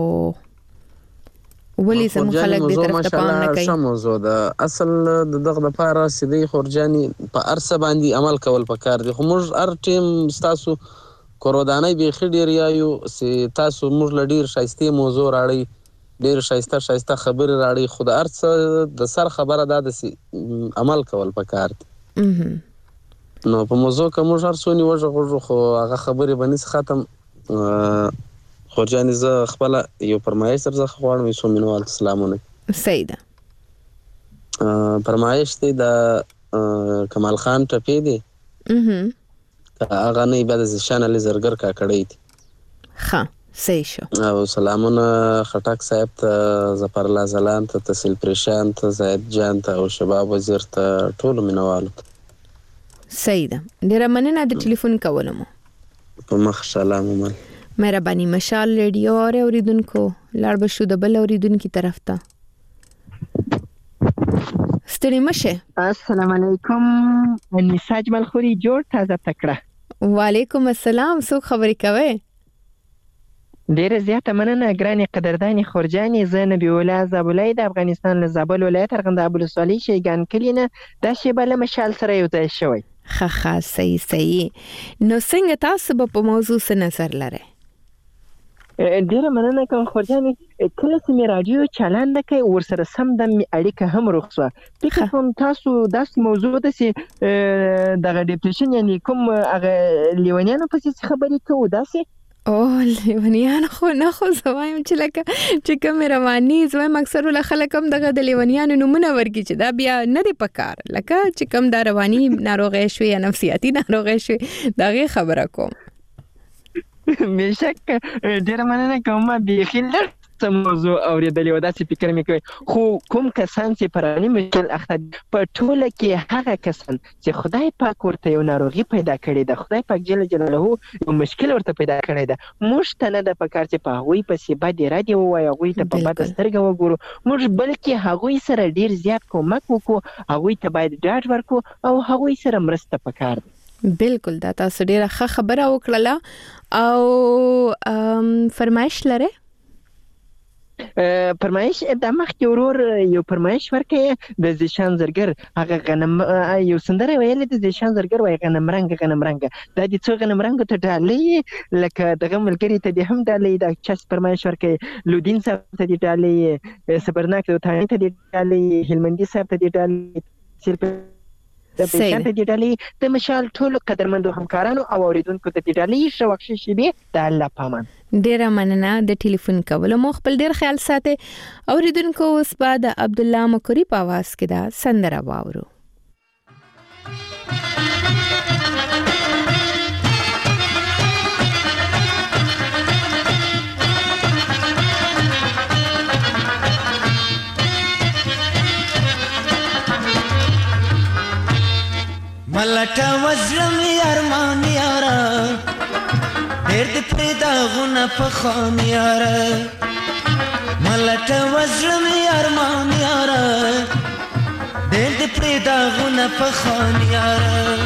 Speaker 2: ولی زموږ خلک دې طرف ته پام نه کوي
Speaker 18: ښه موضوع ده اصل د دغه لپاره سیدی خورجاني په ارسه باندې عمل کول پکار دي خو موږ هر ټیم تاسو کورودانای به خډیر یایو سي تاسو موږ لډیر شایسته موضوع راړی ډېر شایسته خبرې راړي، خو د هر څه د سر خبره دا د عمل کول پکار دي. نو په موضوع که موږ هر څو نیوږه خو هغه خبرې به نسي ختم. خورجانې زه خپله یو فرمایش در څخه غواړم، یو څو مینوال ته سلامونه.
Speaker 2: صحیح ده.
Speaker 18: فرمایش دی د کمال خان ټپې دی، که هغه نه بیا د زیشان علي زرګر کاکړی دی.
Speaker 2: ښه صحیح شو.
Speaker 18: او سلامونه خټک صاحب ته، ظفر الله ځلان ته، تحصیل پریشان ته، زاید جان ته او شباب وزیر ته، ټولو مینوالو ته.
Speaker 2: صحیح ده. ډېره مننه د ټلیفون کولو مو.
Speaker 18: په مخ سلام ومن.
Speaker 2: مهرباني. مشال ریډیو اوریدونکو لاړ به شو د بل اوریدونکي طرف ته. ستړي مشه.
Speaker 19: السلام علیکم. نساء اجمل خوري جوړ تازه تکړه.
Speaker 2: وعلیکم السلام. څوک خبرې کوي؟
Speaker 19: ډیره زیاته مننه ګرانې قدردانې خورجانې. زه نبی الله زابلای د افغانستان له زابل ولایت ارغنداب ولسوالۍ شیګان کلي نه دا شیبه له مشال سره یو ځای شوی.
Speaker 2: ښه صحیح. نو څنګه تاسو په موضوع څه نظر لرئ؟
Speaker 19: ډیره مننه کوم خورجانې. کله چې مې راډیو چالان کوي ورسره سم د اړیکه هم روغ شوه. فکر کوم تاسو داسې موضوع ده چې دغه ډیپریشن یعنی کوم هغه لیونیانو پسې خبرې کوو داسې؟
Speaker 2: لیونیان خو نه، خو زوایم چې لکه چې کوم رواني زوایم اکثر له خلک هم دغه د لیونیانو نومونه ورکړي چې دا بیا نه دی پکار، لکه چې کوم دا رواني ناروغي شوی یا نفسیاتي ناروغي شوی دغه خبره کوم.
Speaker 19: بشک ډیره مننه کوم. بیخي لږ موضوع اوریدلې و داسې فکر مې کوي، خو کوم کسان چې پرانی مشکل اخته په ټوله کې هغه کسان چې خدای پاک ورته یو ناروغي پیدا کړې ده، خدای پاک جل جلاله یو مشکل ورته پیدا کړی ده، موږ ته نه ده پکار چې په هغوی پسې بد اراده ووایو، هغوی ته په بده سترګه وګورو، موږ بلکې هغوی سره ډیر زیات کومک وکړو، هغوی ته باید ډاډ ورکړو او هغوی سره مرسته پکار ده.
Speaker 2: بالکل. دا تاسو ډیره ښه خبره وکړله. او فرمایش لرئ؟
Speaker 19: فرمایش د مخکې ورور یو فرمایش ورکړی د زیشان زرګر، هغه غنم یو سندره ویلې د زیشان زرګر وایي غنمرنګه دا د څو غنمرنګو ته ډالۍ لکه دغه ملګري ته دې هم ډالۍ د چس فرمایش ورکړی، لودین صاحب ته دې ډالۍ، صبرناک دوتانی ته دې ډالۍ، هلمندي صاحب ته دې ډالۍ، د پېښه ته دې ډالۍ، د مشال ټولو قدرمندو همکارانو او اوریدونکو ته دې ډالۍ. ښه وخت ښه شېبې د الله پامان.
Speaker 2: ډیره مننه د ټلیفون کولو مو. خپل ډیر خیال ساتئ. اوریدونکو اوس به د عبد الله مکری په आवाज کې دا سندره واورو.
Speaker 17: ملټه وزلم یارمان یارا ډېر دې پرېدا غونه په خان یارا، ملټه وزلم یارمان یارا ډېر دې پرېدا غونه په خان یارا.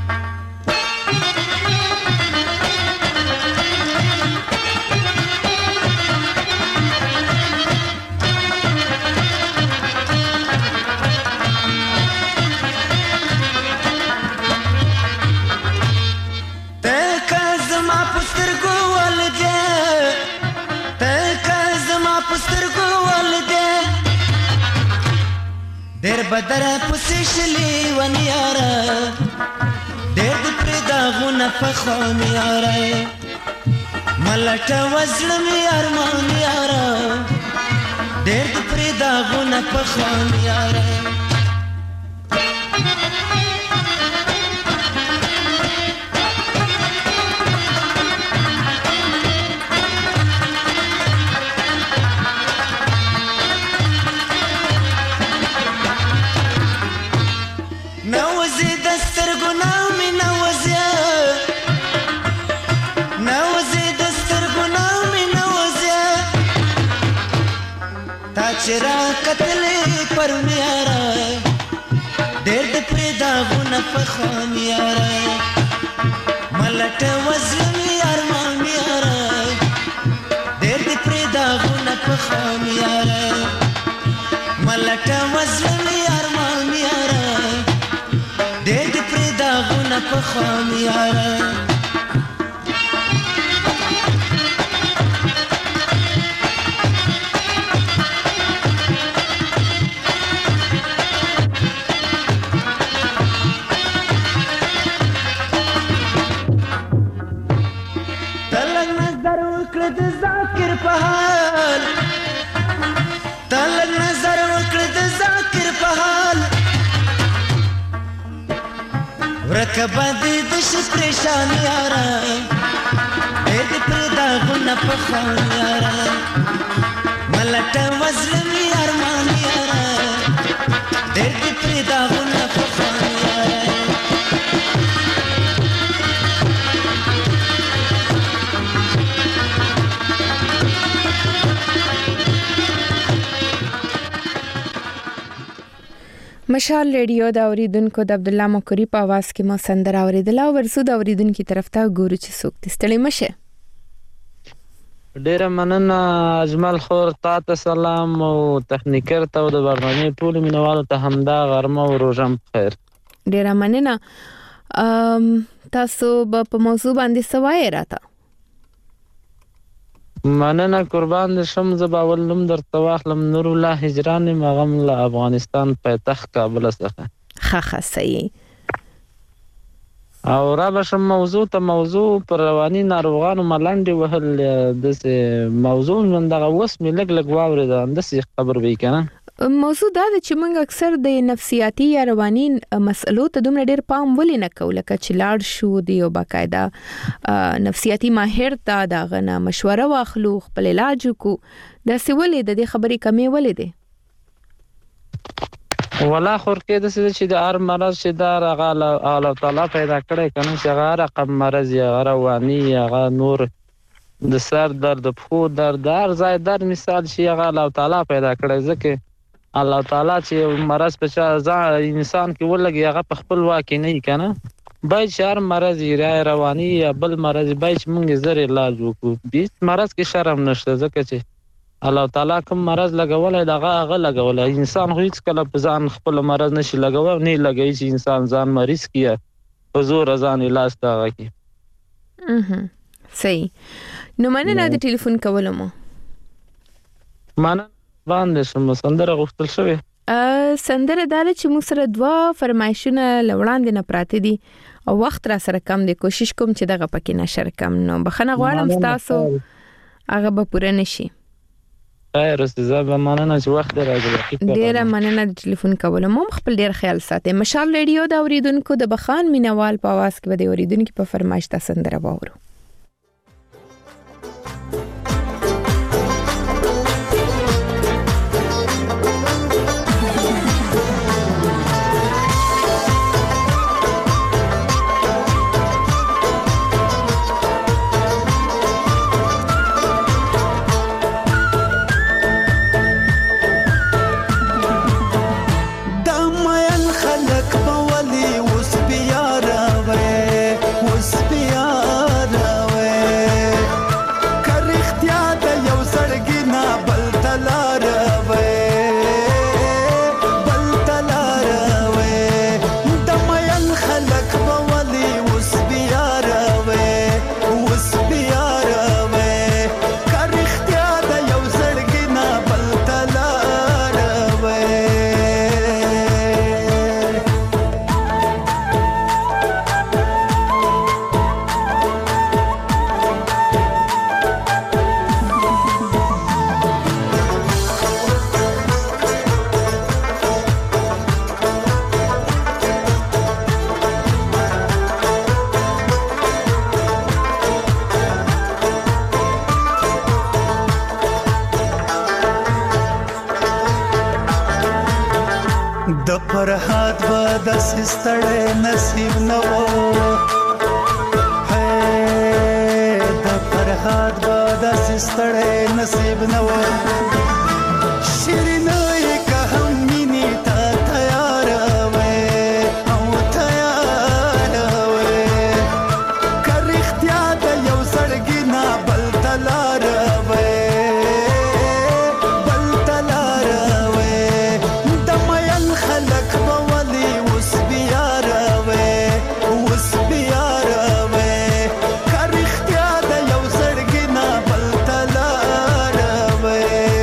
Speaker 17: ډېر بدر پسې شلې ون یاره ډېر دې پرېدا غونه په خان یاره، ملټه وزلم یارمان یاره ډېر دې پرېدا غونه په خان یاره. چرا قتلې پر میارا ډېر دې پرېدا غونه په خان یاره، ملټه وزلم یارمان یاره ډېر دې پرېدا غونه په خان یاره، ملټه وزلم یارمان یاره ډېر دې پرېدا غونه په خان یاره. کبد د شي پریشان یارا دې پردا غونه په خان یارا ملټه وزلمی ارمان یارا دې پردا غونه په خان یارا
Speaker 2: مشال ریډیو دا اوریدونکو د عبد الله مکری په आवाज کې مو سندره اوریدله او ورسو د اوریدونکو طرف ته ګورو چې څوک تستړی مشه.
Speaker 18: ډیره مننه اجمل خور تاسو سلام او تخنیکر ته د برنامه ټول مینوالو ته همدا غرمه او روزم خیر.
Speaker 2: ډیره مننه. تاسو په موضوع باندې سوای راته.
Speaker 18: مننه قربان دې شم زباول نوم درته واخلم نور الله هجران مغم له افغانستان پایتخت کابل څخه.
Speaker 2: ښه صحیح.
Speaker 18: او را بشم موضوع پر رواني ناروغانو ملنډې وهل داسې موضوع من دغه اوس مې لږ واورېده همداسې خبر وی کنه.
Speaker 2: موضوع دا ده چې موږ اکثر د نفسیاتي یا رواني مسلو ته دومره ډېر پام ولې نه کوو لکه چې لاړ شو د یو باقاعده نفسیاتي ماهر ته د هغه نه مشوره واخلو خپل علاج وکړو داسې ولې د دې خبرې کمې ولې دی؟
Speaker 18: ولا خور کې داسې چې د هر مرض چې دا هغه الله تعالی پیدا کړی کنه چې هغه رقم مرض یا رواني هغه نور د سر درد د پښو درد هر ځای در مثال چې هغه الله تعالی پیدا کړی ځکه الله تعالی چې مرض په چا انسان کې ولګي هغه په خپل واکې نه کنه باید چې هر مرض یې رواني یا بل مرض باید چې موږ زر علاج وکړو بیس مرض کې شرم نشته ځکه چې الله تعالی کوم مرض لګولای دغه هغه لګولای انسان خو هیڅ کله په ځان خپل مرض نشي لګوي نه لګي چې انسان ځان مریض کیه په زور ځان علاج تا کوي.
Speaker 2: صحیح. نو مننه د ټلیفون کولو مو.
Speaker 18: مننه باندې شم سندره غوښتل شوی.
Speaker 2: سندره داله چې موږ سره دوا فرمایشونه لوړاندې نه پراته دي او وخت را سره کم دی کوشش کوم چې دغه پکې نشر کم نو بخنه غواړم تاسو هغه به پوره نشي.
Speaker 18: خیر استزا به مننه چې وخت راځي.
Speaker 2: ډیره مننه د ټلیفون کولو مو خپل ډیر خیال ساتئ. مشال ریډیو دا اوریدونکو د بخان مینوال په आवाज کې د اوریدونکو په فرمایش تاسو سندره واورو.
Speaker 20: فرحات به داسې ستړی نصیب نه و د فرحات به داسې ستړی نصیب نه و شیرینه یې که هم مینې ته تیاره وې او تیاره وې که رښتیا د یو زړګي نه بل ته لاره وې
Speaker 17: Way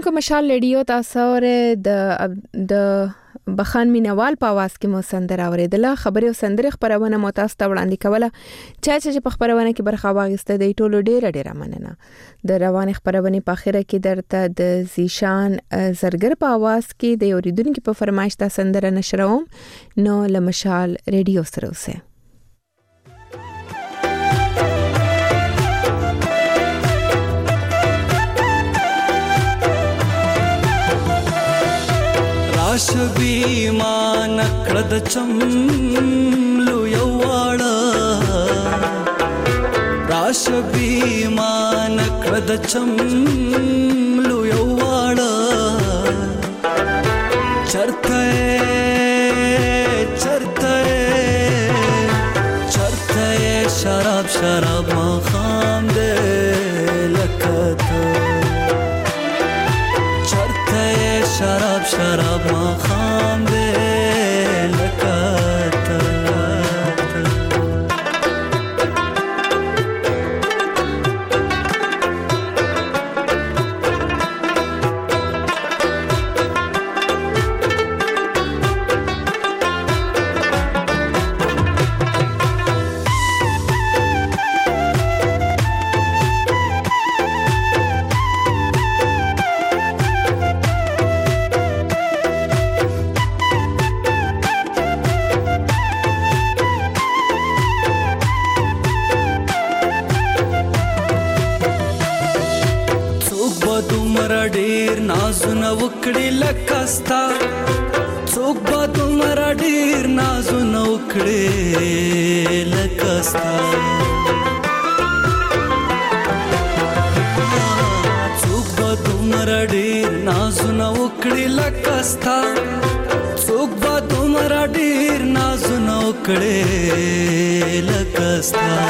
Speaker 2: اوریدونکو مشال ریډیو تاسو اوره د بخان مینوال په आवाज کې مو سندره اوریدله. خبري او سندره خبرونه مو تاسو ته وړاندې کوله. چې په خبرونه کې برخه واغسته دی ټولو ډیره مننه. د روان خبرونه په اخره کې درته د زیشان زرګر په आवाज کې د اوریدونکو په فرمایش تا سندره نشروم. نو لمشال ریډیو سره اوسه.
Speaker 13: شبي ما نکړه د چملو یواړه راشبي ما نکړه د چملو یواړه چرته شراب ما خام دې لکته چرته شراب ما خام دے لکاتا وکړي لکستا څوک به دومره ډیر نازونه وکړي لکستا څوک به دومره ډیر نازونه وکړي لکستا څوک به دومره ډیر نازونه وکړي لکستا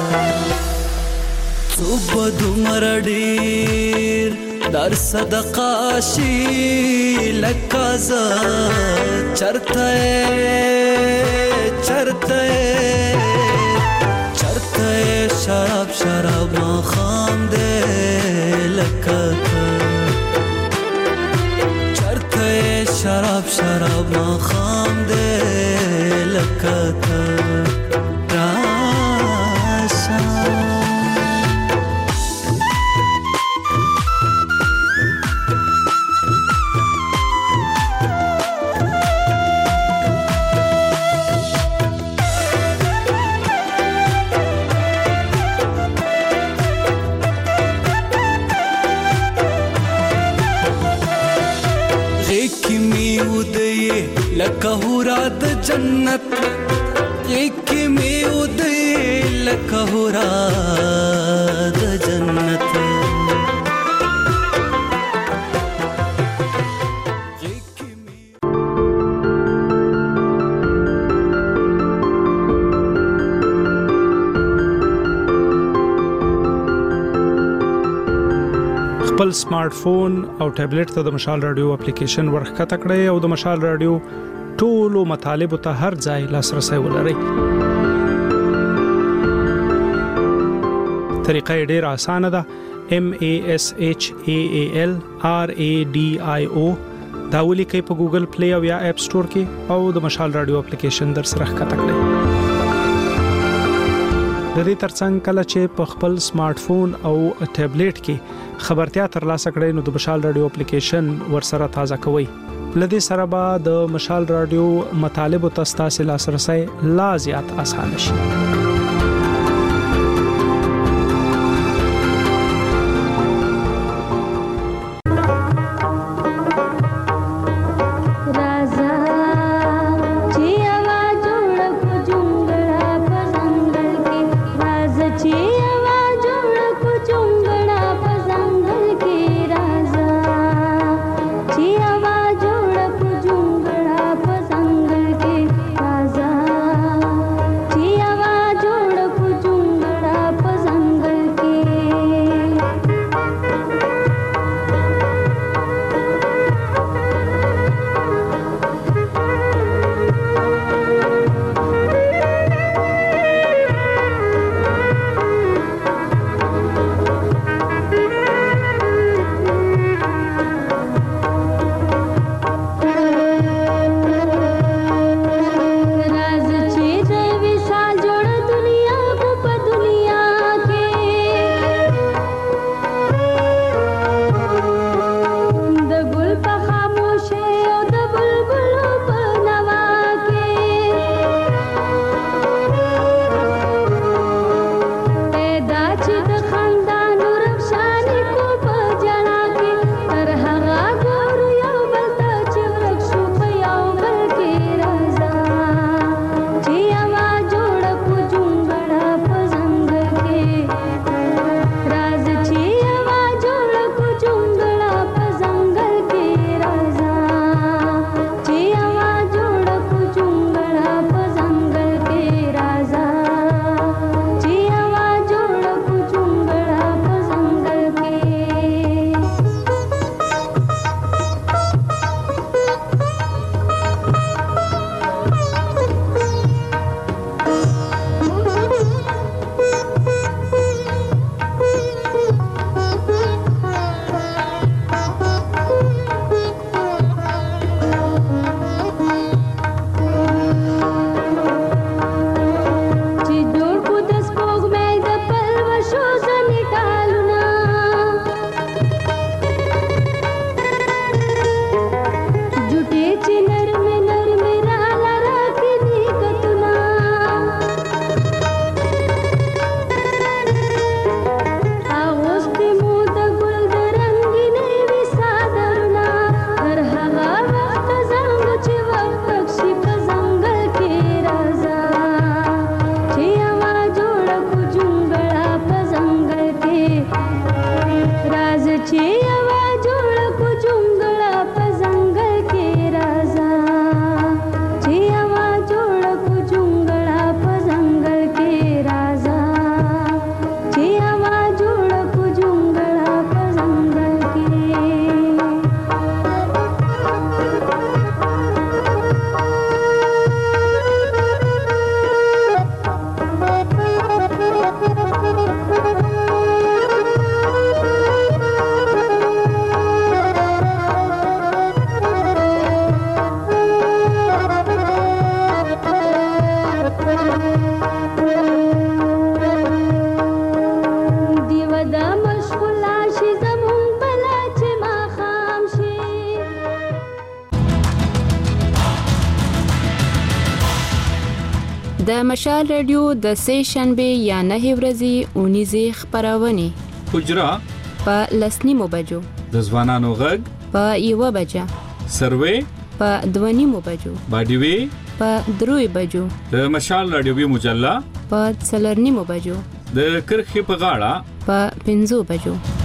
Speaker 13: څوک به دومره ډیر در صدقه شي لکازا چرته شراب ما خام دے لکتا چرته شراب ما خام دے لکتا لکهورا د جنت ایک می ودی لکهورا د جنت
Speaker 21: خپل سمارټ فون او ټابلیټ ته د مشال رادیو اپلیکیشن ورخته کړئ او د مشال رادیو ټولو مطالب ته هر ځای لاسرسي ولرئ. طریقه ډېر اسانه ده. MASHAALRADIO دا ولیکئ په ګوګل پلی او یا اپ سٹور کې او د مشال رادیو اپلیکیشن در سره ښکته کړئ. د دې ترڅنګ کله چې په خپل سمارټ فون او ټابلیټ کې خبرتیا ترلاسه کړئ نو د مشال رادیو اپلیکیشن ور سره تازه کوئ. لدې سره به د مشال رادیو مطالب او تاسو لاسرسي لا زیات آسان شي.
Speaker 22: आवाज
Speaker 1: د مشال رادیو د سه شنبه یا نه ورځې اونیزه خبرونه
Speaker 22: حجرا
Speaker 1: په لسنیمو بجو
Speaker 22: د ځوانانو غږ
Speaker 1: په 1 بجه
Speaker 22: سروې
Speaker 1: په 2 بجو
Speaker 22: باډیوي
Speaker 1: په 3 بجو
Speaker 22: د مشال رادیوي مجله
Speaker 1: په 4 بجو
Speaker 22: د کرخې په غاړه
Speaker 1: په 5 بجو